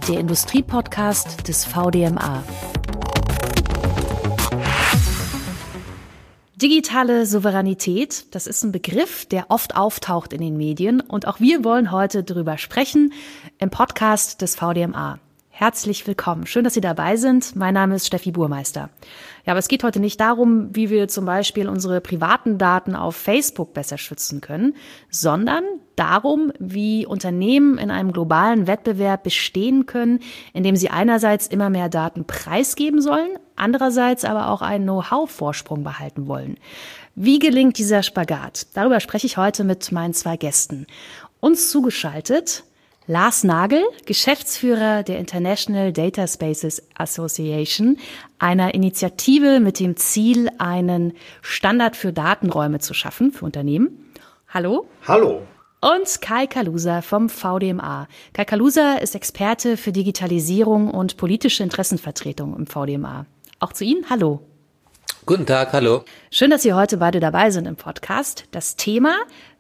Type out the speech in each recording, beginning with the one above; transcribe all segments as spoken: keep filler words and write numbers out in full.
der Industriepodcast des V D M A. Digitale Souveränität, das ist ein Begriff, der oft auftaucht in den Medien. Und auch wir wollen heute darüber sprechen im Podcast des V D M A. Herzlich willkommen. Schön, dass Sie dabei sind. Mein Name ist Steffi Burmeister. Ja, aber es geht heute nicht darum, wie wir zum Beispiel unsere privaten Daten auf Facebook besser schützen können, sondern darum, wie Unternehmen in einem globalen Wettbewerb bestehen können, indem sie einerseits immer mehr Daten preisgeben sollen, andererseits aber auch einen Know-how-Vorsprung behalten wollen. Wie gelingt dieser Spagat? Darüber spreche ich heute mit meinen zwei Gästen. Uns zugeschaltet Lars Nagel, Geschäftsführer der International Data Spaces Association, einer Initiative mit dem Ziel, einen Standard für Datenräume zu schaffen für Unternehmen. Hallo. Hallo. Und Kai Kaluza vom V D M A. Kai Kaluza ist Experte für Digitalisierung und politische Interessenvertretung im V D M A. Auch zu Ihnen, hallo. Guten Tag, hallo. Schön, dass Sie heute beide dabei sind im Podcast. Das Thema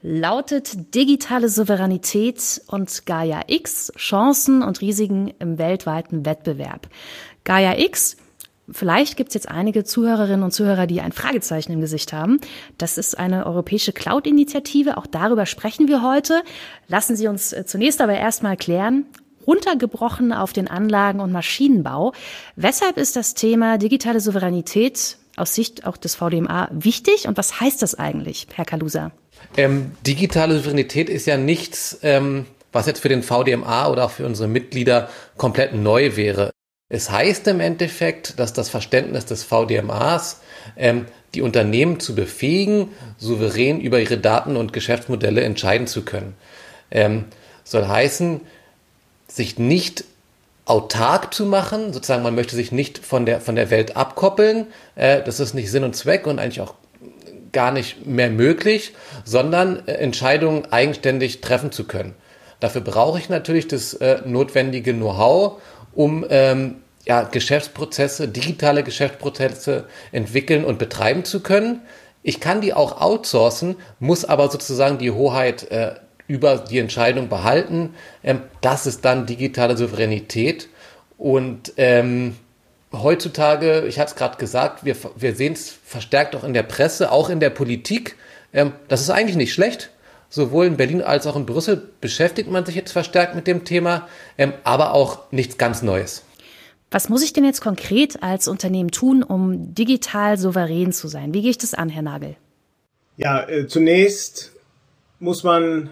lautet digitale Souveränität und Gaia X, Chancen und Risiken im weltweiten Wettbewerb. Gaia X, vielleicht gibt es jetzt einige Zuhörerinnen und Zuhörer, die ein Fragezeichen im Gesicht haben. Das ist eine europäische Cloud-Initiative, auch darüber sprechen wir heute. Lassen Sie uns zunächst aber erstmal klären, runtergebrochen auf den Anlagen- und Maschinenbau. Weshalb ist das Thema digitale Souveränität aus Sicht auch des V D M A wichtig und was heißt das eigentlich, Herr Kaluza? Ähm, digitale Souveränität ist ja nichts, ähm, was jetzt für den V D M A oder auch für unsere Mitglieder komplett neu wäre. Es heißt im Endeffekt, dass das Verständnis des V D M As, ähm, die Unternehmen zu befähigen, souverän über ihre Daten und Geschäftsmodelle entscheiden zu können. Ähm, soll heißen, sich nicht autark zu machen, sozusagen man möchte sich nicht von der von der Welt abkoppeln, äh, das ist nicht Sinn und Zweck und eigentlich auch gar nicht mehr möglich, sondern äh, Entscheidungen eigenständig treffen zu können. Dafür brauche ich natürlich das äh, notwendige Know-how, um ähm, ja, Geschäftsprozesse, digitale Geschäftsprozesse entwickeln und betreiben zu können. Ich kann die auch outsourcen, muss aber sozusagen die Hoheit äh, über die Entscheidung behalten. Ähm, das ist dann digitale Souveränität. Und ähm, heutzutage, ich hatte es gerade gesagt, wir, wir sehen es verstärkt auch in der Presse, auch in der Politik. Ähm, das ist eigentlich nicht schlecht. Sowohl in Berlin als auch in Brüssel beschäftigt man sich jetzt verstärkt mit dem Thema, ähm, aber auch nichts ganz Neues. Was muss ich denn jetzt konkret als Unternehmen tun, um digital souverän zu sein? Wie gehe ich das an, Herr Nagel? Ja, äh, zunächst muss man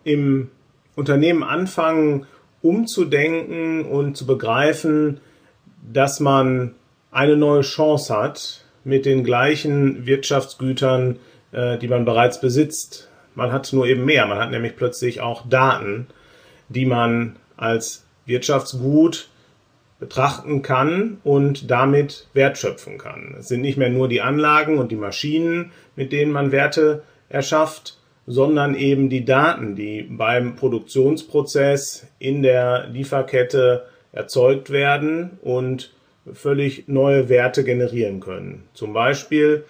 im Unternehmen anfangen, umzudenken und zu begreifen, dass man eine neue Chance hat mit den gleichen Wirtschaftsgütern, äh, die man bereits besitzt. Man hat nur eben mehr. Man hat nämlich plötzlich auch Daten, die man als Wirtschaftsgut betrachten kann und damit Wert schöpfen kann. Es sind nicht mehr nur die Anlagen und die Maschinen, mit denen man Werte erschafft, sondern eben die Daten, die beim Produktionsprozess in der Lieferkette erzeugt werden und völlig neue Werte generieren können. Zum Beispiel,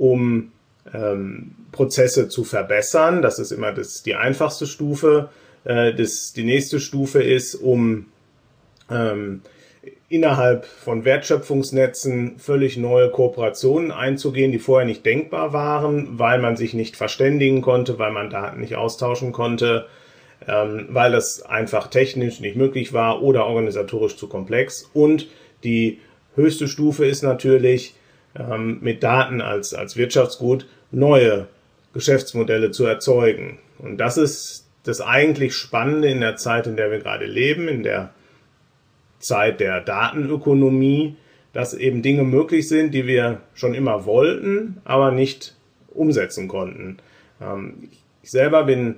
um ähm, Prozesse zu verbessern. Das ist immer das, die einfachste Stufe. Äh, das, die nächste Stufe ist, um ähm, innerhalb von Wertschöpfungsnetzen völlig neue Kooperationen einzugehen, die vorher nicht denkbar waren, weil man sich nicht verständigen konnte, weil man Daten nicht austauschen konnte, ähm, weil das einfach technisch nicht möglich war oder organisatorisch zu komplex. Und die höchste Stufe ist natürlich, ähm, mit Daten als, als Wirtschaftsgut neue Geschäftsmodelle zu erzeugen. Und das ist das eigentlich Spannende in der Zeit, in der wir gerade leben, in der Zeit der Datenökonomie, dass eben Dinge möglich sind, die wir schon immer wollten, aber nicht umsetzen konnten. Ich selber bin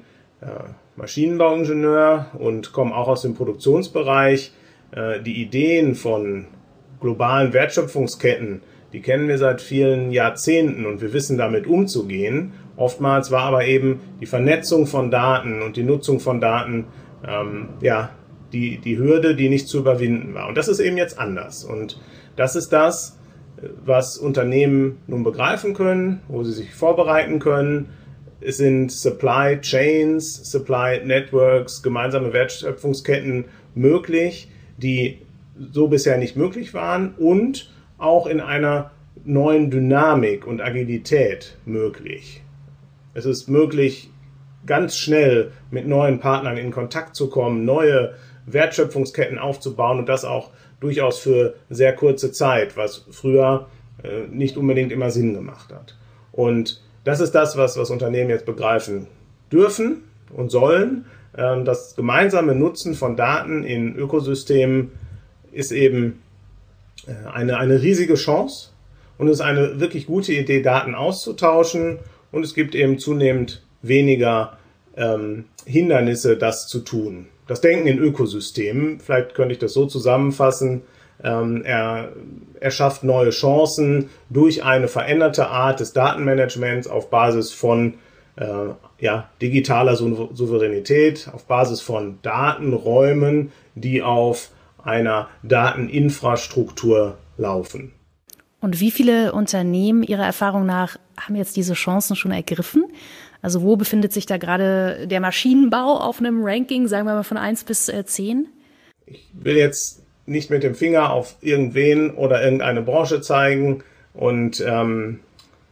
Maschinenbauingenieur und komme auch aus dem Produktionsbereich. Die Ideen von globalen Wertschöpfungsketten, die kennen wir seit vielen Jahrzehnten und wir wissen damit umzugehen. Oftmals war aber eben die Vernetzung von Daten und die Nutzung von Daten ähm, ja, die, die Hürde, die nicht zu überwinden war. Und das ist eben jetzt anders. Und das ist das, was Unternehmen nun begreifen können, wo sie sich vorbereiten können. Es sind Supply Chains, Supply Networks, gemeinsame Wertschöpfungsketten möglich, die so bisher nicht möglich waren und auch in einer neuen Dynamik und Agilität möglich. Es ist möglich, ganz schnell mit neuen Partnern in Kontakt zu kommen, neue Wertschöpfungsketten aufzubauen und das auch durchaus für sehr kurze Zeit, was früher äh, nicht unbedingt immer Sinn gemacht hat. Und das ist das, was, was Unternehmen jetzt begreifen dürfen und sollen. Ähm, das gemeinsame Nutzen von Daten in Ökosystemen ist eben äh, eine, eine riesige Chance und es ist eine wirklich gute Idee, Daten auszutauschen und es gibt eben zunehmend weniger ähm, Hindernisse, das zu tun. Das Denken in Ökosystemen, vielleicht könnte ich das so zusammenfassen, ähm, er, er schafft neue Chancen durch eine veränderte Art des Datenmanagements auf Basis von äh, ja, digitaler Sou- Souveränität, auf Basis von Datenräumen, die auf einer Dateninfrastruktur laufen. Und wie viele Unternehmen Ihrer Erfahrung nach haben jetzt diese Chancen schon ergriffen? Also wo befindet sich da gerade der Maschinenbau auf einem Ranking, sagen wir mal von eins bis zehn? Ich will jetzt nicht mit dem Finger auf irgendwen oder irgendeine Branche zeigen und ähm,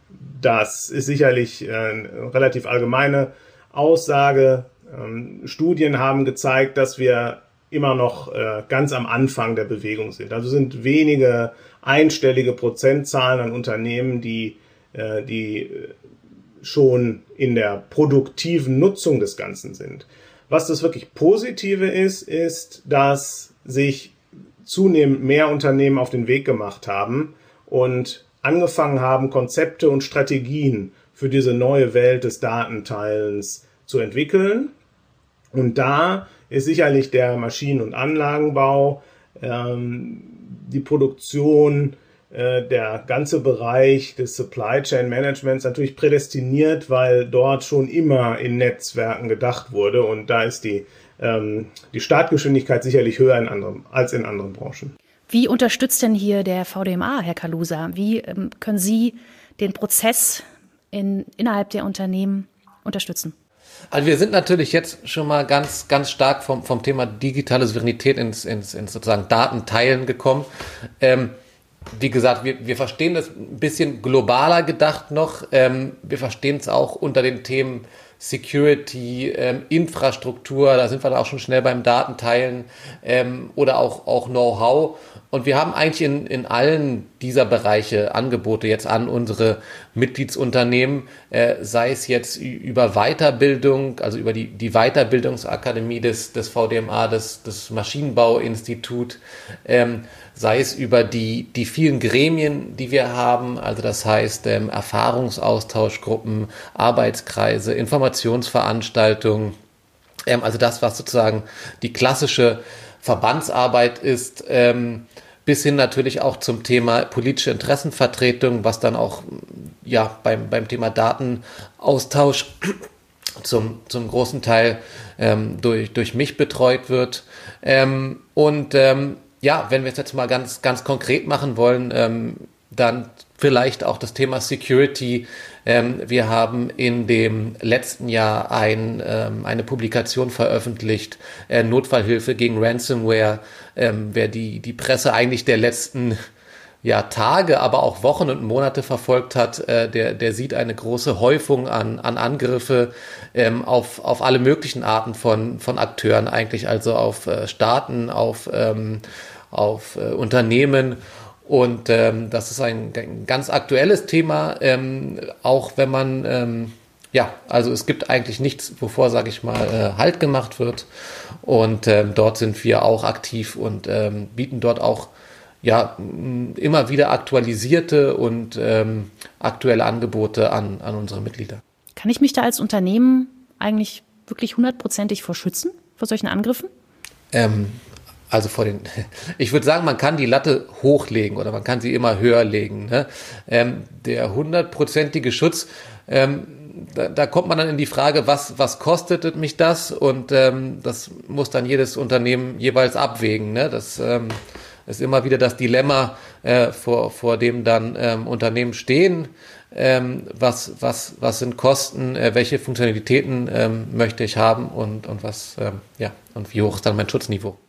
das ist sicherlich äh, eine relativ allgemeine Aussage. Ähm, Studien haben gezeigt, dass wir immer noch äh, ganz am Anfang der Bewegung sind. Also sind wenige einstellige Prozentzahlen an Unternehmen, die, äh, die schon in der produktiven Nutzung des Ganzen sind. Was das wirklich Positive ist, ist, dass sich zunehmend mehr Unternehmen auf den Weg gemacht haben und angefangen haben, Konzepte und Strategien für diese neue Welt des Datenteilens zu entwickeln. Und da ist sicherlich der Maschinen- und Anlagenbau, ähm, die Produktion, äh, der ganze Bereich des Supply Chain Managements natürlich prädestiniert, weil dort schon immer in Netzwerken gedacht wurde und da ist die, ähm, die Startgeschwindigkeit sicherlich höher in anderen, als in anderen Branchen. Wie unterstützt denn hier der V D M A, Herr Kaluza? Wie ähm, können Sie den Prozess in, innerhalb der Unternehmen unterstützen? Also wir sind natürlich jetzt schon mal ganz, ganz stark vom, vom Thema digitale Souveränität ins, ins, ins sozusagen Datenteilen gekommen. Ähm, wie gesagt, wir, wir verstehen das ein bisschen globaler gedacht noch. Ähm, wir verstehen es auch unter den Themen Security, ähm, Infrastruktur, da sind wir dann auch schon schnell beim Datenteilen ähm, oder auch, auch Know-how. Und wir haben eigentlich in, in allen dieser Bereiche Angebote jetzt an unsere Mitgliedsunternehmen, äh, sei es jetzt über Weiterbildung, also über die, die Weiterbildungsakademie des, des V D M A, des, des Maschinenbauinstitut, ähm, sei es über die, die vielen Gremien, die wir haben, also das heißt ähm, Erfahrungsaustauschgruppen, Arbeitskreise, Informationsveranstaltungen, ähm, also das, was sozusagen die klassische Verbandsarbeit ist, ähm, bis hin natürlich auch zum Thema politische Interessenvertretung, was dann auch ja beim, beim Thema Datenaustausch zum, zum großen Teil ähm, durch, durch mich betreut wird. Ähm, und ähm, ja, wenn wir es jetzt mal ganz, ganz konkret machen wollen, ähm, dann vielleicht auch das Thema Security. Ähm, wir haben in dem letzten Jahr ein, ähm, eine Publikation veröffentlicht, äh, Notfallhilfe gegen Ransomware. Ähm, wer die, die Presse eigentlich der letzten ja, Tage, aber auch Wochen und Monate verfolgt hat, äh, der, der sieht eine große Häufung an, an Angriffe ähm, auf, auf alle möglichen Arten von, von Akteuren, eigentlich also auf äh, Staaten, auf, ähm, auf äh, Unternehmen. Und ähm, das ist ein, ein ganz aktuelles Thema, ähm, auch wenn man, ähm, ja, also es gibt eigentlich nichts, wovor, sage ich mal, äh, Halt gemacht wird. Und ähm, dort sind wir auch aktiv und ähm, bieten dort auch ja immer wieder aktualisierte und ähm, aktuelle Angebote an, an unsere Mitglieder. Kann ich mich da als Unternehmen eigentlich wirklich hundertprozentig vor schützen, vor solchen Angriffen? Ähm, Also vor den, ich würde sagen, man kann die Latte hochlegen oder man kann sie immer höher legen. Ne? Ähm, der hundertprozentige Schutz, ähm, da, da kommt man dann in die Frage, was, was kostet mich das? Und ähm, das muss dann jedes Unternehmen jeweils abwägen. Ne? Das ähm, ist immer wieder das Dilemma, äh, vor, vor dem dann ähm, Unternehmen stehen. Ähm, was, was, was sind Kosten? Äh, welche Funktionalitäten ähm, möchte ich haben? Und, und was, ähm, ja, und wie hoch ist dann mein Schutzniveau?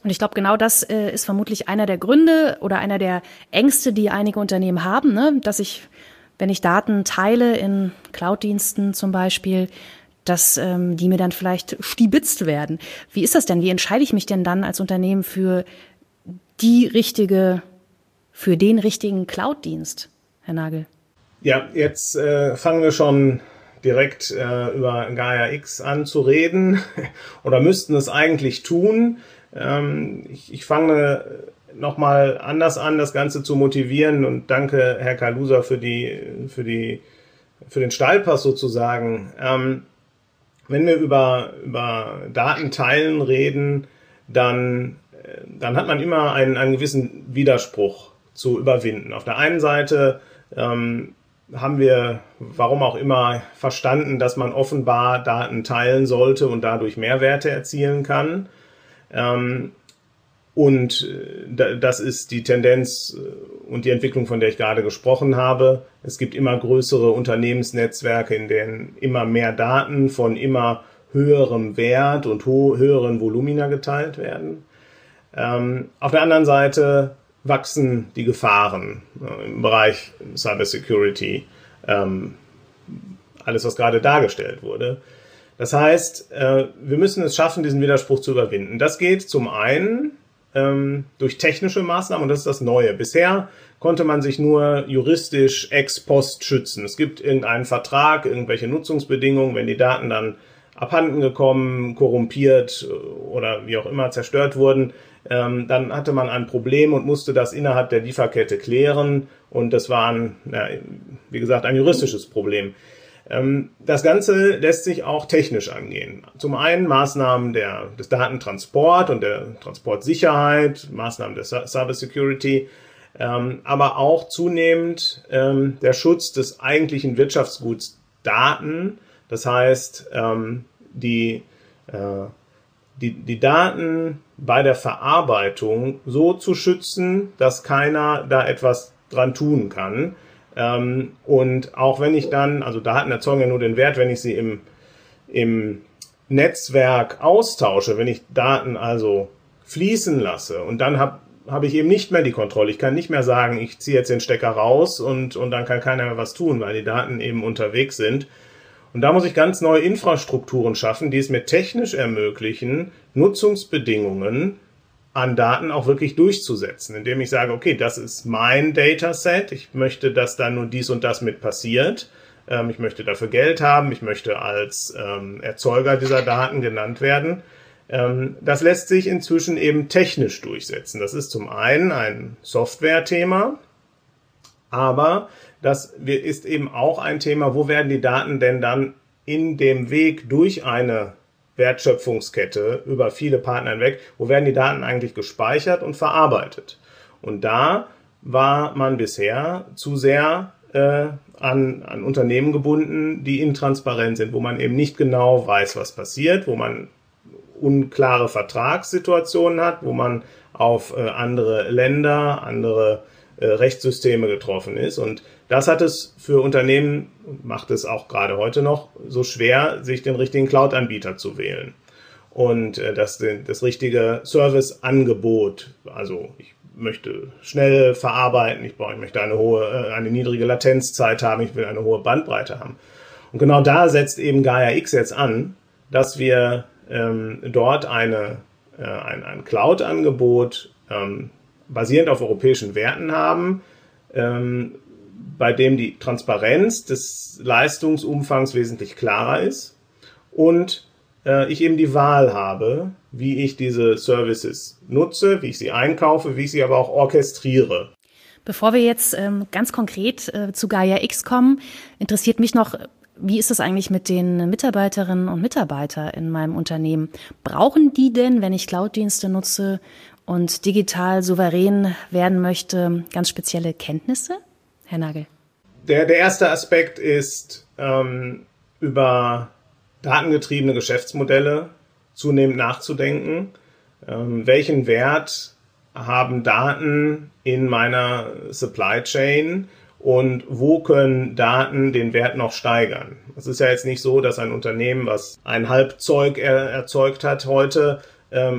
Und ich glaube, genau das äh, ist vermutlich einer der Gründe oder einer der Ängste, die einige Unternehmen haben, ne? Dass ich, wenn ich Daten teile in Cloud-Diensten zum Beispiel, dass ähm, die mir dann vielleicht stibitzt werden. Wie ist das denn? Wie entscheide ich mich denn dann als Unternehmen für die richtige, für den richtigen Cloud-Dienst, Herr Nagel? Ja, jetzt äh, fangen wir schon direkt äh, über Gaia X an zu reden oder müssten es eigentlich tun. Ähm, ich, ich fange nochmal anders an, das Ganze zu motivieren und danke Herr Kaluza für die, für die, für den Steilpass sozusagen. Ähm, wenn wir über, über Datenteilen reden, dann, dann hat man immer einen, einen gewissen Widerspruch zu überwinden. Auf der einen Seite ähm, haben wir, warum auch immer, verstanden, dass man offenbar Daten teilen sollte und dadurch Mehrwerte erzielen kann. Ähm, und das ist die Tendenz und die Entwicklung, von der ich gerade gesprochen habe. Es gibt immer größere Unternehmensnetzwerke, in denen immer mehr Daten von immer höherem Wert und ho- höheren Volumina geteilt werden. Ähm, auf der anderen Seite wachsen die Gefahren äh, im Bereich Cybersecurity, ähm, alles, was gerade dargestellt wurde. Das heißt, äh, wir müssen es schaffen, diesen Widerspruch zu überwinden. Das geht zum einen ähm, durch technische Maßnahmen und das ist das Neue. Bisher konnte man sich nur juristisch ex post schützen. Es gibt irgendeinen Vertrag, irgendwelche Nutzungsbedingungen, wenn die Daten dann abhanden gekommen, korrumpiert oder wie auch immer zerstört wurden, ähm, dann hatte man ein Problem und musste das innerhalb der Lieferkette klären und das war, ein, ja, wie gesagt, ein juristisches Problem. Ähm, das Ganze lässt sich auch technisch angehen. Zum einen Maßnahmen der, des Datentransport und der Transportsicherheit, Maßnahmen der Cybersecurity, ähm, aber auch zunehmend ähm, der Schutz des eigentlichen Wirtschaftsguts Daten. Das heißt, ähm, die, äh, die, die Daten bei der Verarbeitung so zu schützen, dass keiner da etwas dran tun kann. Ähm, und auch wenn ich dann, also Daten erzeugen ja nur den Wert, wenn ich sie im, im Netzwerk austausche, wenn ich Daten also fließen lasse und dann habe habe ich eben nicht mehr die Kontrolle. Ich kann nicht mehr sagen, ich ziehe jetzt den Stecker raus und, und dann kann keiner mehr was tun, weil die Daten eben unterwegs sind. Und da muss ich ganz neue Infrastrukturen schaffen, die es mir technisch ermöglichen, Nutzungsbedingungen an Daten auch wirklich durchzusetzen, indem ich sage, okay, das ist mein Dataset, ich möchte, dass da nur dies und das mit passiert, ähm, ich möchte dafür Geld haben, ich möchte als ähm, Erzeuger dieser Daten genannt werden. Ähm, das lässt sich inzwischen eben technisch durchsetzen. Das ist zum einen ein Software-Thema, aber das ist eben auch ein Thema, wo werden die Daten denn dann in dem Weg durch eine Wertschöpfungskette über viele Partner hinweg, wo werden die Daten eigentlich gespeichert und verarbeitet? Und da war man bisher zu sehr äh, an, an Unternehmen gebunden, die intransparent sind, wo man eben nicht genau weiß, was passiert, wo man unklare Vertragssituationen hat, wo man auf äh, andere Länder, andere äh, Rechtssysteme getroffen ist. Und das hat es für Unternehmen, macht es auch gerade heute noch, so schwer, sich den richtigen Cloud-Anbieter zu wählen. Und äh, das, das richtige Serviceangebot, also ich möchte schnell verarbeiten, ich, brauche, ich möchte eine hohe, äh, eine niedrige Latenzzeit haben, ich will eine hohe Bandbreite haben. Und genau da setzt eben Gaia X jetzt an, dass wir ähm, dort eine, äh, ein, ein Cloud-Angebot ähm, basierend auf europäischen Werten haben, ähm, bei dem die Transparenz des Leistungsumfangs wesentlich klarer ist und äh, ich eben die Wahl habe, wie ich diese Services nutze, wie ich sie einkaufe, wie ich sie aber auch orchestriere. Bevor wir jetzt ähm, ganz konkret äh, zu Gaia X kommen, interessiert mich noch, wie ist es eigentlich mit den Mitarbeiterinnen und Mitarbeitern in meinem Unternehmen? Brauchen die denn, wenn ich Cloud-Dienste nutze und digital souverän werden möchte, ganz spezielle Kenntnisse? Herr Nagel. Der, der erste Aspekt ist, ähm, über datengetriebene Geschäftsmodelle zunehmend nachzudenken. Ähm, welchen Wert haben Daten in meiner Supply Chain und wo können Daten den Wert noch steigern? Es ist ja jetzt nicht so, dass ein Unternehmen, was ein Halbzeug er, erzeugt hat heute, ähm,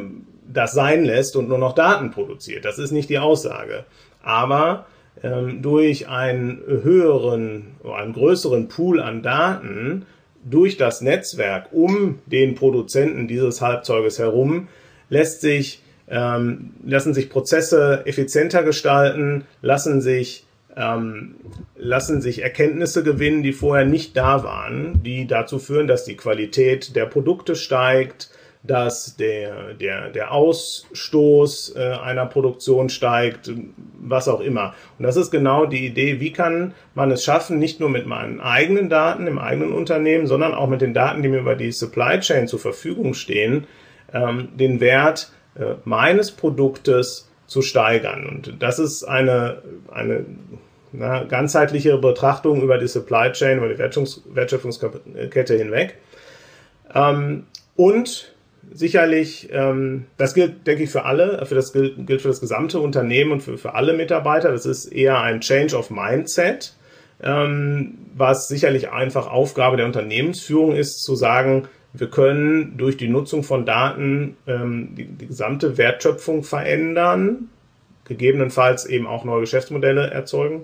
das sein lässt und nur noch Daten produziert. Das ist nicht die Aussage. Aber ähm, durch einen höheren, einen größeren Pool an Daten, durch das Netzwerk um den Produzenten dieses Halbzeuges herum, lässt sich, ähm, lassen sich Prozesse effizienter gestalten, lassen sich Ähm, lassen sich Erkenntnisse gewinnen, die vorher nicht da waren, die dazu führen, dass die Qualität der Produkte steigt, dass der, der, der Ausstoß äh, einer Produktion steigt, was auch immer. Und das ist genau die Idee, wie kann man es schaffen, nicht nur mit meinen eigenen Daten im eigenen Unternehmen, sondern auch mit den Daten, die mir über die Supply Chain zur Verfügung stehen, ähm, den Wert äh, meines Produktes zu steigern. Und das ist eine, eine na, ganzheitliche Betrachtung über die Supply Chain, über die Wertschöpfungs- Wertschöpfungskette hinweg. Ähm, und sicherlich, ähm, das gilt, denke ich, für alle, für das gilt, gilt für das gesamte Unternehmen und für, für alle Mitarbeiter. Das ist eher ein Change of Mindset, ähm, was sicherlich einfach Aufgabe der Unternehmensführung ist, zu sagen, wir können durch die Nutzung von Daten ähm, die, die gesamte Wertschöpfung verändern, gegebenenfalls eben auch neue Geschäftsmodelle erzeugen.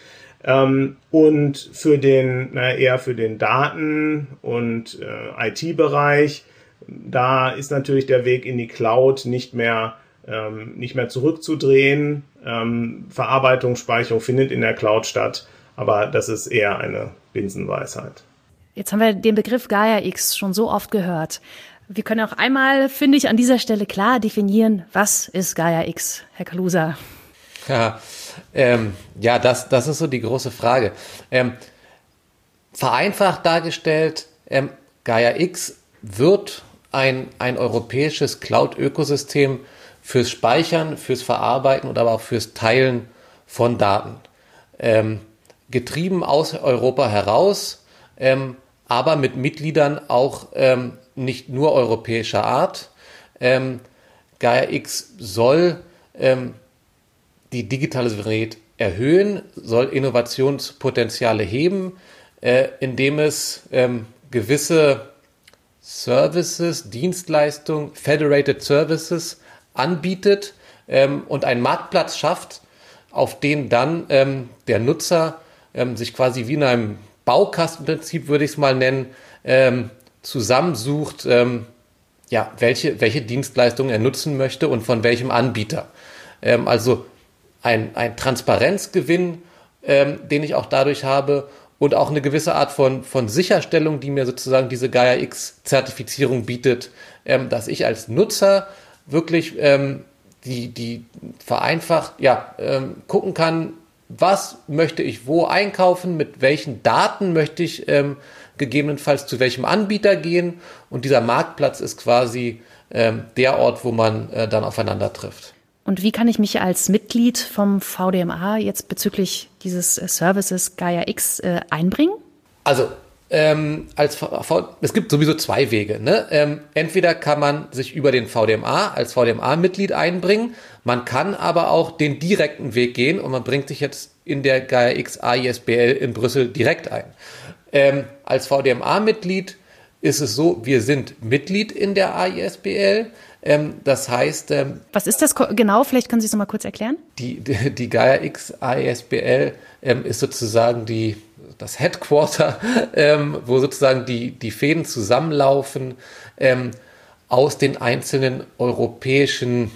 Ähm, und für den, naja, eher für den Daten- und äh, I T-Bereich, da ist natürlich der Weg in die Cloud nicht mehr, ähm, nicht mehr zurückzudrehen. Ähm, Verarbeitung, Speicherung findet in der Cloud statt, aber das ist eher eine Binsenweisheit. Jetzt haben wir den Begriff Gaia-X schon so oft gehört. Wir können auch einmal, finde ich, an dieser Stelle klar definieren, was ist Gaia-X, Herr Kaluza? Ja, ähm, ja das, das ist so die große Frage. Ähm, vereinfacht dargestellt, ähm, Gaia-X wird ein, ein europäisches Cloud-Ökosystem fürs Speichern, fürs Verarbeiten und aber auch fürs Teilen von Daten. Ähm, getrieben aus Europa heraus, ähm, aber mit Mitgliedern auch ähm, nicht nur europäischer Art. Ähm, Gaia-X soll ähm, die digitale Souveränität erhöhen, soll Innovationspotenziale heben, äh, indem es ähm, gewisse Services, Dienstleistungen, Federated Services anbietet ähm, und einen Marktplatz schafft, auf den dann ähm, der Nutzer ähm, sich quasi wie in einem Baukastenprinzip, würde ich es mal nennen, ähm, zusammensucht, ähm, ja, welche, welche Dienstleistungen er nutzen möchte und von welchem Anbieter. Ähm, also ein, ein Transparenzgewinn, ähm, den ich auch dadurch habe und auch eine gewisse Art von, von Sicherstellung, die mir sozusagen diese Gaia-X-Zertifizierung bietet, ähm, dass ich als Nutzer wirklich ähm, die, die vereinfacht ja, ähm, gucken kann, was möchte ich wo einkaufen, mit welchen Daten möchte ich ähm, gegebenenfalls zu welchem Anbieter gehen, und dieser Marktplatz ist quasi ähm, der Ort, wo man äh, dann aufeinander trifft. Und wie kann ich mich als Mitglied vom V D M A jetzt bezüglich dieses äh, Services Gaia-X äh, einbringen? Also ähm, als v- v- es gibt sowieso zwei Wege. Ne? Ähm, entweder kann man sich über den V D M A als V D M A-Mitglied einbringen, man kann aber auch den direkten Weg gehen und man bringt sich jetzt in der Gaia-X A I S B L in Brüssel direkt ein. Ähm, als V D M A-Mitglied ist es so, wir sind Mitglied in der A I S B L. Ähm, das heißt... Ähm, Was ist das ko- genau? Vielleicht können Sie es noch mal kurz erklären. Die, die, die Gaia-X A I S B L ähm, ist sozusagen die, das Headquarter, ähm, wo sozusagen die, die Fäden zusammenlaufen ähm, aus den einzelnen europäischen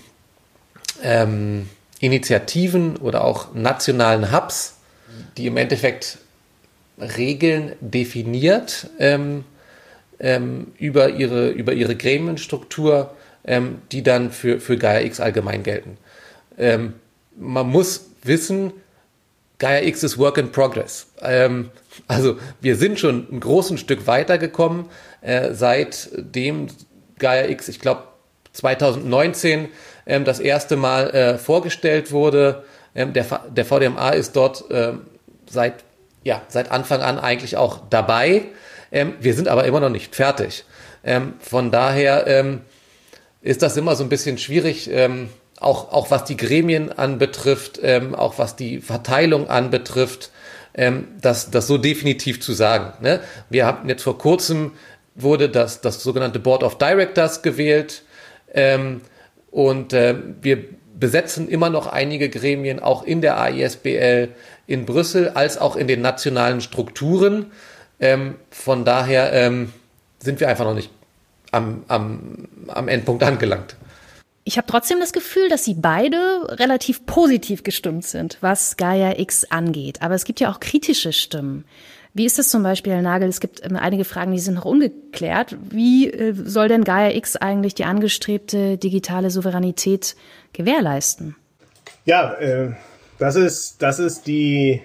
ähm, Initiativen oder auch nationalen Hubs, die im Endeffekt Regeln definiert ähm, ähm, über ihre, über ihre Gremienstruktur, ähm, die dann für, für Gaia-X allgemein gelten. Ähm, man muss wissen, Gaia-X ist Work in Progress. Ähm, also wir sind schon ein großes Stück weitergekommen, äh, seitdem Gaia-X, ich glaube, zwanzig neunzehn ähm, das erste Mal äh, vorgestellt wurde. Ähm, der, der V D M A ist dort ähm, seit, ja, seit Anfang an eigentlich auch dabei. Ähm, wir sind aber immer noch nicht fertig. Ähm, von daher ähm, ist das immer so ein bisschen schwierig, ähm, auch, auch was die Gremien anbetrifft, ähm, auch was die Verteilung anbetrifft, ähm, das, das so definitiv zu sagen. Ne? Wir hatten jetzt vor kurzem, wurde das, das sogenannte Board of Directors gewählt, ähm, Und äh, wir besetzen immer noch einige Gremien, auch in der A I S B L in Brüssel, als auch in den nationalen Strukturen. Ähm, von daher ähm, sind wir einfach noch nicht am, am, am Endpunkt angelangt. Ich habe trotzdem das Gefühl, dass Sie beide relativ positiv gestimmt sind, was Gaia X angeht. Aber es gibt ja auch kritische Stimmen. Wie ist das zum Beispiel, Herr Nagel? Es gibt ähm, einige Fragen, die sind noch ungeklärt. Wie äh, soll denn Gaia X eigentlich die angestrebte digitale Souveränität gewährleisten? Ja, äh, das ist, das ist die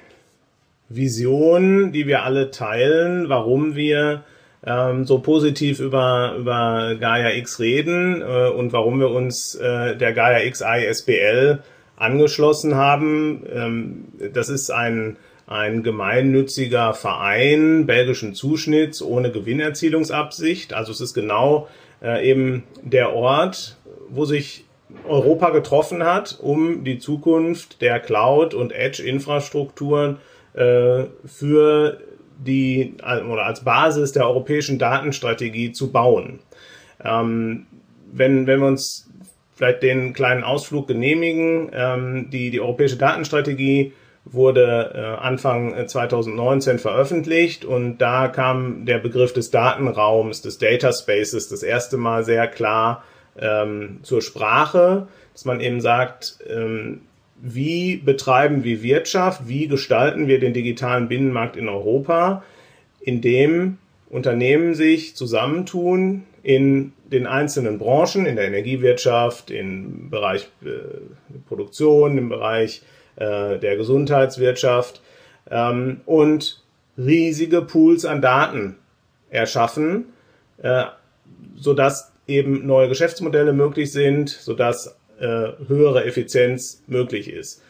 Vision, die wir alle teilen, warum wir ähm, so positiv über, über Gaia X reden äh, und warum wir uns äh, der Gaia X A I S B L angeschlossen haben. Ähm, das ist ein ein gemeinnütziger Verein belgischen Zuschnitts ohne Gewinnerzielungsabsicht. Also es ist genau äh, eben der Ort, wo sich Europa getroffen hat, um die Zukunft der Cloud- und Edge-Infrastrukturen äh, für die oder als Basis der europäischen Datenstrategie zu bauen. Ähm, wenn, wenn wir uns vielleicht den kleinen Ausflug genehmigen, ähm, die, die europäische Datenstrategie wurde äh, Anfang zwanzig neunzehn veröffentlicht und da kam der Begriff des Datenraums, des Data Spaces das erste Mal sehr klar ähm, zur Sprache, dass man eben sagt, ähm, wie betreiben wir Wirtschaft, wie gestalten wir den digitalen Binnenmarkt in Europa, indem Unternehmen sich zusammentun in den einzelnen Branchen, in der Energiewirtschaft, im Bereich äh, Produktion, im Bereich der Gesundheitswirtschaft ähm, und riesige Pools an Daten erschaffen, äh, sodass eben neue Geschäftsmodelle möglich sind, sodass äh, höhere Effizienz möglich ist.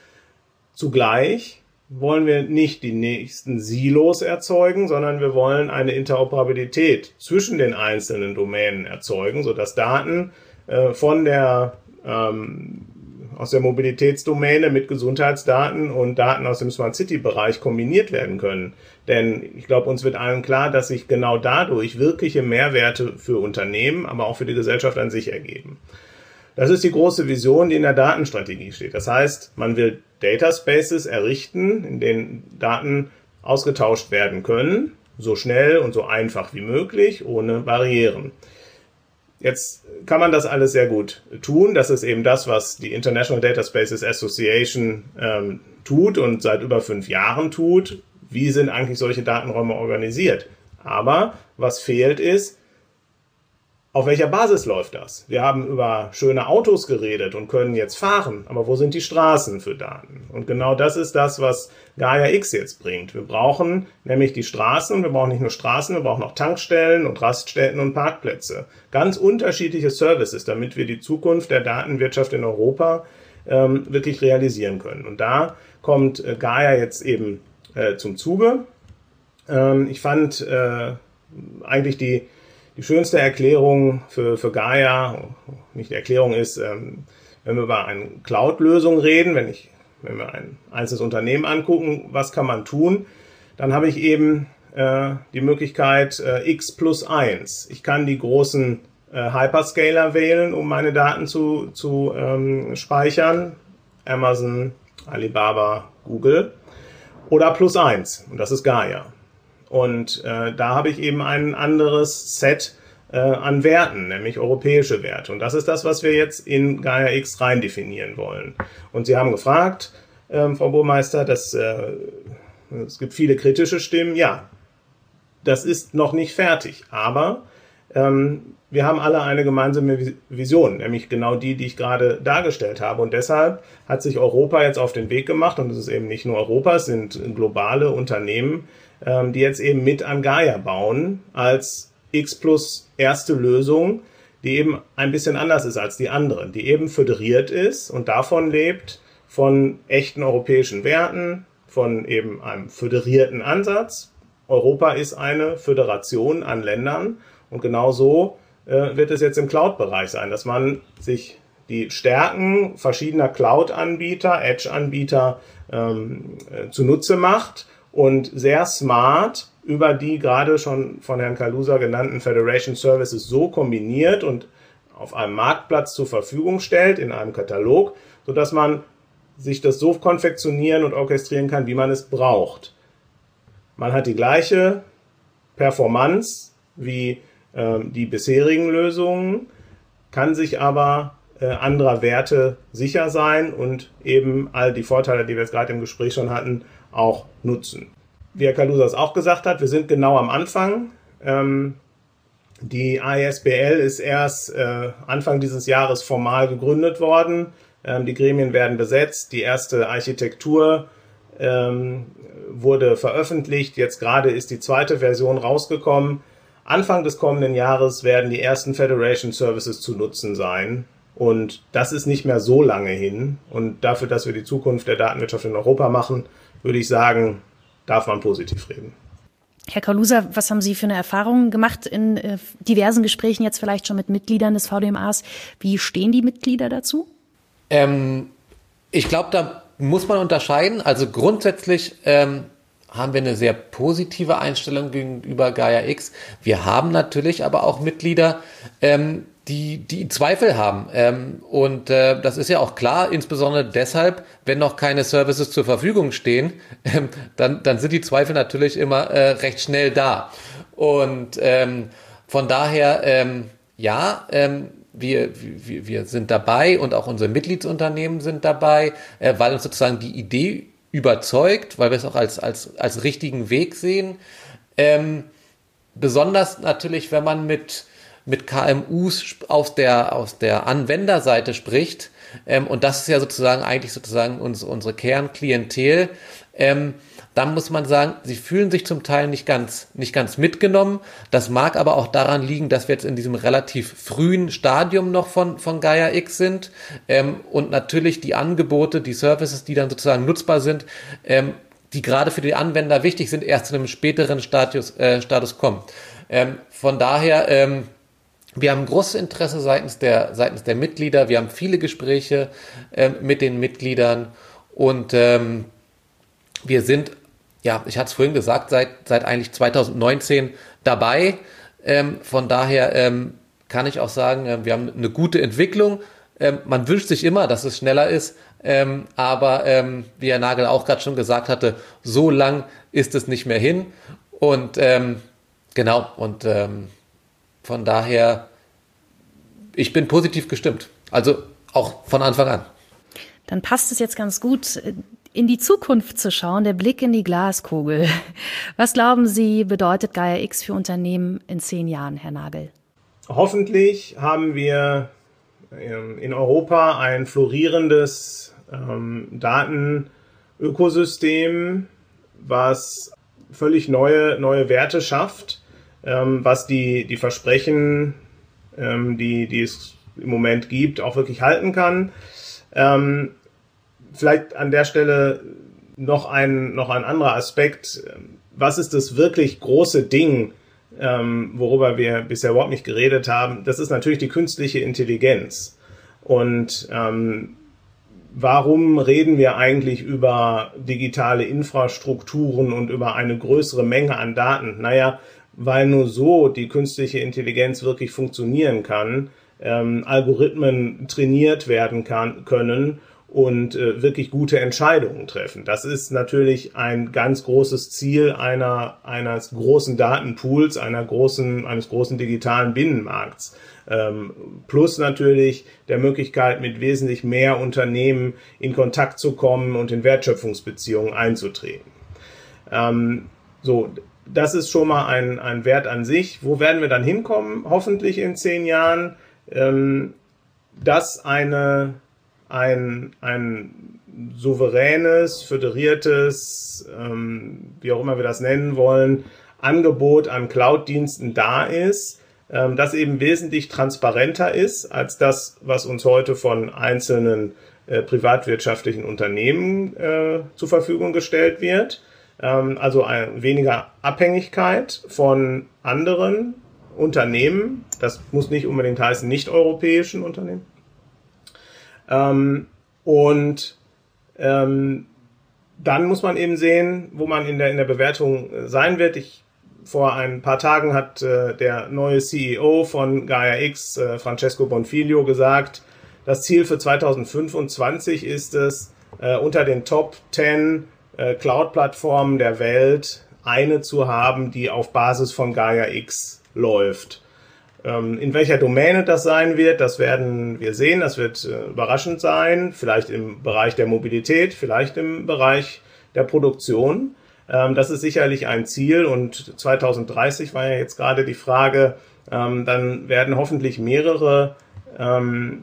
Zugleich wollen wir nicht die nächsten Silos erzeugen, sondern wir wollen eine Interoperabilität zwischen den einzelnen Domänen erzeugen, sodass Daten äh, von der ähm, aus der Mobilitätsdomäne mit Gesundheitsdaten und Daten aus dem Smart City-Bereich kombiniert werden können. Denn ich glaube, uns wird allen klar, dass sich genau dadurch wirkliche Mehrwerte für Unternehmen, aber auch für die Gesellschaft an sich ergeben. Das ist die große Vision, die in der Datenstrategie steht. Das heißt, man will Data Spaces errichten, in denen Daten ausgetauscht werden können, so schnell und so einfach wie möglich, ohne Barrieren. Jetzt kann man das alles sehr gut tun. Das ist eben das, was die International Data Spaces Association ähm, tut und seit über fünf Jahren tut. Wie sind eigentlich solche Datenräume organisiert? Aber was fehlt ist, auf welcher Basis läuft das? Wir haben über schöne Autos geredet und können jetzt fahren, aber wo sind die Straßen für Daten? Und genau das ist das, was Gaia X jetzt bringt. Wir brauchen nämlich die Straßen, wir brauchen nicht nur Straßen, wir brauchen auch Tankstellen und Raststätten und Parkplätze. Ganz unterschiedliche Services, damit wir die Zukunft der Datenwirtschaft in Europa ähm, wirklich realisieren können. Und da kommt äh, Gaia jetzt eben äh, zum Zuge. Ähm, ich fand äh, eigentlich die Die schönste Erklärung für, für Gaia, nicht die Erklärung ist, ähm, wenn wir über eine Cloud-Lösung reden, wenn ich, wenn wir ein einzelnes Unternehmen angucken, was kann man tun, dann habe ich eben äh, die Möglichkeit äh, X plus eins. Ich kann die großen äh, Hyperscaler wählen, um meine Daten zu, zu ähm, speichern. Amazon, Alibaba, Google. Oder plus eins. Und das ist Gaia. Und äh, da habe ich eben ein anderes Set äh, an Werten, nämlich europäische Werte. Und das ist das, was wir jetzt in Gaia X rein definieren wollen. Und Sie haben gefragt, äh, Frau Burmeister, dass, äh, es gibt viele kritische Stimmen. Ja, das ist noch nicht fertig. Aber ähm, wir haben alle eine gemeinsame Vision, nämlich genau die, die ich gerade dargestellt habe. Und deshalb hat sich Europa jetzt auf den Weg gemacht. Und es ist eben nicht nur Europa, es sind globale Unternehmen, die jetzt eben mit an Gaia bauen als X plus erste Lösung, die eben ein bisschen anders ist als die anderen, die eben föderiert ist und davon lebt, von echten europäischen Werten, von eben einem föderierten Ansatz. Europa ist eine Föderation an Ländern und genau so äh, wird es jetzt im Cloud-Bereich sein, dass man sich die Stärken verschiedener Cloud-Anbieter, Edge-Anbieter ähm, äh, zunutze macht und sehr smart über die gerade schon von Herrn Kaluza genannten Federation Services so kombiniert und auf einem Marktplatz zur Verfügung stellt, in einem Katalog, sodass man sich das so konfektionieren und orchestrieren kann, wie man es braucht. Man hat die gleiche Performance wie äh, die bisherigen Lösungen, kann sich aber äh, anderer Werte sicher sein und eben all die Vorteile, die wir jetzt gerade im Gespräch schon hatten, auch nutzen. Wie Herr Kaluza es auch gesagt hat, wir sind genau am Anfang. Ähm, die A E S B L ist erst äh, Anfang dieses Jahres formal gegründet worden. Ähm, die Gremien werden besetzt. Die erste Architektur ähm, wurde veröffentlicht. Jetzt gerade ist die zweite Version rausgekommen. Anfang des kommenden Jahres werden die ersten Federation Services zu nutzen sein. Und das ist nicht mehr so lange hin. Und dafür, dass wir die Zukunft der Datenwirtschaft in Europa machen, würde ich sagen, darf man positiv reden. Herr Kaluza, was haben Sie für eine Erfahrung gemacht in äh, diversen Gesprächen jetzt vielleicht schon mit Mitgliedern des V D M As? Wie stehen die Mitglieder dazu? Ähm, ich glaube, da muss man unterscheiden. Also grundsätzlich ähm, haben wir eine sehr positive Einstellung gegenüber Gaia-X. Wir haben natürlich aber auch Mitglieder, ähm, die die Zweifel haben. Ähm, und äh, das ist ja auch klar, insbesondere deshalb, wenn noch keine Services zur Verfügung stehen, ähm, dann, dann sind die Zweifel natürlich immer äh, recht schnell da. Und ähm, von daher, ähm, ja, ähm, wir, wir, wir sind dabei und auch unsere Mitgliedsunternehmen sind dabei, äh, weil uns sozusagen die Idee überzeugt, weil wir es auch als, als, als richtigen Weg sehen. Ähm, besonders natürlich, wenn man mit, mit K M Us aus der, aus der Anwenderseite spricht. Ähm, und das ist ja sozusagen eigentlich sozusagen uns, unsere Kernklientel. Ähm, dann muss man sagen, sie fühlen sich zum Teil nicht ganz, nicht ganz mitgenommen. Das mag aber auch daran liegen, dass wir jetzt in diesem relativ frühen Stadium noch von, von Gaia-X sind. Ähm, und natürlich die Angebote, die Services, die dann sozusagen nutzbar sind, ähm, die gerade für die Anwender wichtig sind, erst zu einem späteren Status, äh, Status kommen. Ähm, von daher, ähm, wir haben großes Interesse seitens der, seitens der Mitglieder. Wir haben viele Gespräche ähm, mit den Mitgliedern und ähm, wir sind, ja, ich hatte es vorhin gesagt, seit, seit eigentlich zwanzig neunzehn dabei. Ähm, von daher ähm, kann ich auch sagen, äh, wir haben eine gute Entwicklung. Ähm, man wünscht sich immer, dass es schneller ist, ähm, aber ähm, wie Herr Nagel auch gerade schon gesagt hatte, so lang ist es nicht mehr hin. Und ähm, genau, und ähm, von daher, ich bin positiv gestimmt. Also auch von Anfang an. Dann passt es jetzt ganz gut, in die Zukunft zu schauen, der Blick in die Glaskugel. Was glauben Sie, bedeutet Gaia-X für Unternehmen in zehn Jahren, Herr Nagel? Hoffentlich haben wir in Europa ein florierendes ähm, Datenökosystem, was völlig neue, neue Werte schafft, ähm, was die, die Versprechen, ähm, die, die es im Moment gibt, auch wirklich halten kann. Ähm, Vielleicht an der Stelle noch ein, noch ein anderer Aspekt. Was ist das wirklich große Ding, ähm, worüber wir bisher überhaupt nicht geredet haben? Das ist natürlich die künstliche Intelligenz. Und ähm, warum reden wir eigentlich über digitale Infrastrukturen und über eine größere Menge an Daten? Naja, weil nur so die künstliche Intelligenz wirklich funktionieren kann, ähm, Algorithmen trainiert werden kann, können, und äh, wirklich gute Entscheidungen treffen. Das ist natürlich ein ganz großes Ziel einer eines großen Datenpools, einer großen eines großen digitalen Binnenmarkts. Ähm, plus natürlich der Möglichkeit, mit wesentlich mehr Unternehmen in Kontakt zu kommen und in Wertschöpfungsbeziehungen einzutreten. Ähm, so, das ist schon mal ein ein Wert an sich. Wo werden wir dann hinkommen? Hoffentlich in zehn Jahren, ähm, dass eine ein, ein souveränes, föderiertes, ähm, wie auch immer wir das nennen wollen, Angebot an Cloud-Diensten da ist, ähm, das eben wesentlich transparenter ist als das, was uns heute von einzelnen äh, privatwirtschaftlichen Unternehmen äh, zur Verfügung gestellt wird. Ähm, also ein, weniger Abhängigkeit von anderen Unternehmen. Das muss nicht unbedingt heißen nicht-europäischen Unternehmen. Ähm, und ähm, dann muss man eben sehen, wo man in der in der Bewertung sein wird. Ich vor ein paar Tagen hat äh, der neue C E O von Gaia X, äh, Francesco Bonfiglio, gesagt, das Ziel für zweitausendfünfundzwanzig ist es, äh, unter den Top zehn äh, Cloud-Plattformen der Welt eine zu haben, die auf Basis von Gaia X läuft. Ähm, in welcher Domäne das sein wird, das werden wir sehen. Das wird äh, überraschend sein. Vielleicht im Bereich der Mobilität, vielleicht im Bereich der Produktion. Ähm, das ist sicherlich ein Ziel. Und zweitausenddreißig war ja jetzt gerade die Frage, ähm, dann werden hoffentlich mehrere, ähm,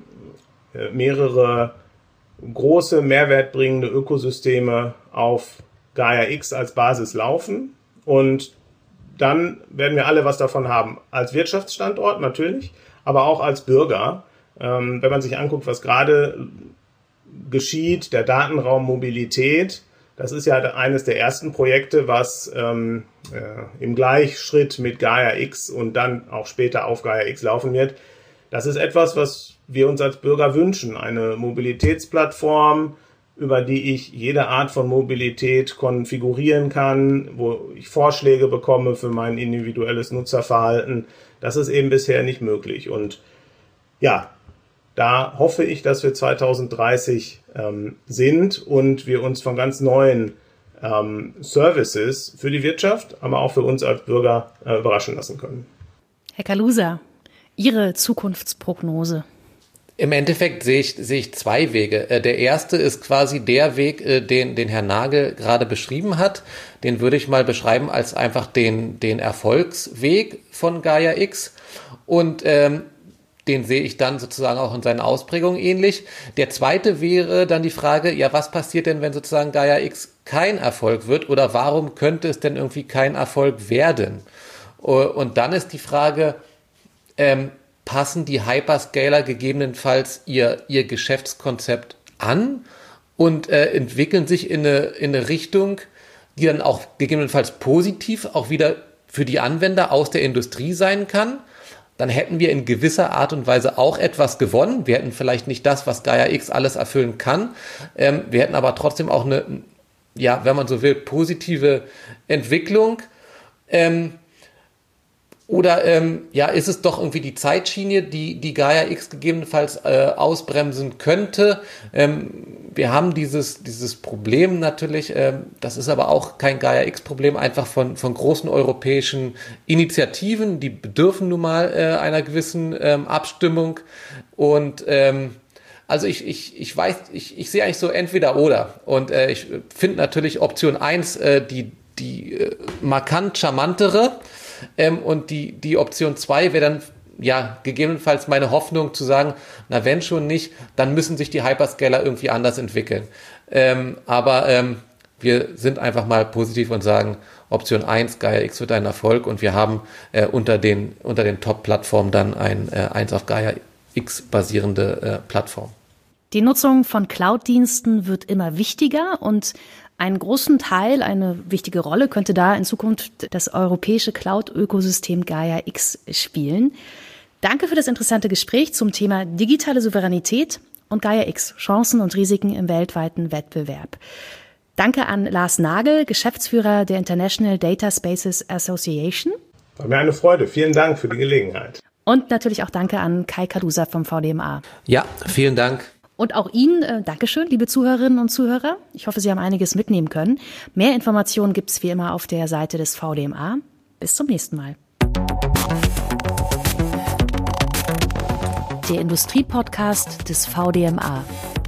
mehrere große, mehrwertbringende Ökosysteme auf Gaia X als Basis laufen. Und dann werden wir alle was davon haben. Als Wirtschaftsstandort natürlich, aber auch als Bürger. Ähm, wenn man sich anguckt, was gerade geschieht, der Datenraum Mobilität, das ist ja eines der ersten Projekte, was ähm, äh, im Gleichschritt mit Gaia X und dann auch später auf Gaia X laufen wird. Das ist etwas, was wir uns als Bürger wünschen. Eine Mobilitätsplattform, über die ich jede Art von Mobilität konfigurieren kann, wo ich Vorschläge bekomme für mein individuelles Nutzerverhalten. Das ist eben bisher nicht möglich. Und ja, da hoffe ich, dass wir zweitausenddreißig ähm, sind und wir uns von ganz neuen ähm, Services für die Wirtschaft, aber auch für uns als Bürger äh, überraschen lassen können. Herr Kaluza, Ihre Zukunftsprognose? Im Endeffekt sehe ich, sehe ich zwei Wege. Der erste ist quasi der Weg, den, den Herr Nagel gerade beschrieben hat. Den würde ich mal beschreiben als einfach den, den Erfolgsweg von Gaia X. Und ähm, den sehe ich dann sozusagen auch in seinen Ausprägungen ähnlich. Der zweite wäre dann die Frage, ja, was passiert denn, wenn sozusagen Gaia X kein Erfolg wird? Oder warum könnte es denn irgendwie kein Erfolg werden? Und dann ist die Frage, ähm, passen die Hyperscaler gegebenenfalls ihr, ihr Geschäftskonzept an und äh, entwickeln sich in eine, in eine Richtung, die dann auch gegebenenfalls positiv auch wieder für die Anwender aus der Industrie sein kann. Dann hätten wir in gewisser Art und Weise auch etwas gewonnen. Wir hätten vielleicht nicht das, was Gaia X alles erfüllen kann. Ähm, wir hätten aber trotzdem auch eine, ja, wenn man so will, positive Entwicklung. Ähm, Oder ähm, ja, ist es doch irgendwie die Zeitschiene, die die Gaia X gegebenenfalls äh, ausbremsen könnte? Ähm, wir haben dieses dieses Problem natürlich, ähm, das ist aber auch kein Gaia X-Problem, einfach von von großen europäischen Initiativen, die bedürfen nun mal äh, einer gewissen ähm, Abstimmung. Und ähm, also ich ich ich weiß, ich ich sehe eigentlich so entweder oder. Und äh, ich finde natürlich Option eins äh, die die äh, markant charmantere. Ähm, und die, die Option zwei wäre dann, ja, gegebenenfalls meine Hoffnung zu sagen, na, wenn schon nicht, dann müssen sich die Hyperscaler irgendwie anders entwickeln. Ähm, aber ähm, wir sind einfach mal positiv und sagen, Option eins, Gaia X wird ein Erfolg und wir haben äh, unter den, unter den Top-Plattformen dann ein äh, eins auf Gaia X basierende äh, Plattform. Die Nutzung von Cloud-Diensten wird immer wichtiger und einen großen Teil, eine wichtige Rolle könnte da in Zukunft das europäische Cloud-Ökosystem Gaia X spielen. Danke für das interessante Gespräch zum Thema digitale Souveränität und Gaia X, Chancen und Risiken im weltweiten Wettbewerb. Danke an Lars Nagel, Geschäftsführer der International Data Spaces Association. War mir eine Freude. Vielen Dank für die Gelegenheit. Und natürlich auch danke an Kai Kaluza vom V D M A. Ja, vielen Dank. Und auch Ihnen, äh, Dankeschön, liebe Zuhörerinnen und Zuhörer. Ich hoffe, Sie haben einiges mitnehmen können. Mehr Informationen gibt's wie immer auf der Seite des V D M A. Bis zum nächsten Mal. Der Industriepodcast des V D M A.